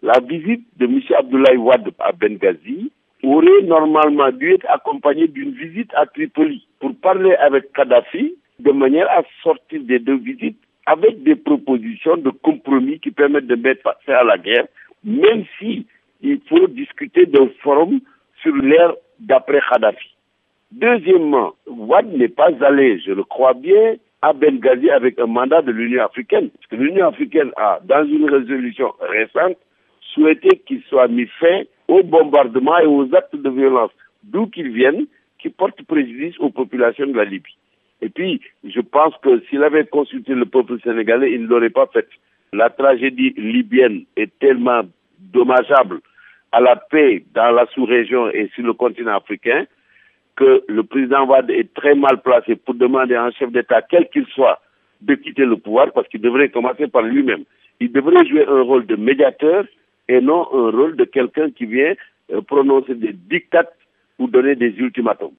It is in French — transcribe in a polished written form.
La visite de M. Abdoulaye Wade à Benghazi aurait normalement dû être accompagnée d'une visite à Tripoli pour parler avec Kadhafi de manière à sortir des deux visites avec des propositions de compromis qui permettent de mettre fin à la guerre, même si il faut discuter d'un forum sur l'ère d'après Kadhafi. Deuxièmement, Wade n'est pas allé, je le crois bien, à Benghazi avec un mandat de l'Union africaine. Parce que l'Union africaine a, dans une résolution récente, souhaité qu'il soit mis fin aux bombardements et aux actes de violence, d'où qu'ils viennent, qui portent préjudice aux populations de la Libye. Et puis, je pense que s'il avait consulté le peuple sénégalais, il ne l'aurait pas fait. La tragédie libyenne est tellement dommageable à la paix dans la sous-région et sur le continent africain que le président Wade est très mal placé pour demander à un chef d'État, quel qu'il soit, de quitter le pouvoir, parce qu'il devrait commencer par lui-même. Il devrait jouer un rôle de médiateur et non un rôle de quelqu'un qui vient prononcer des diktats ou donner des ultimatums.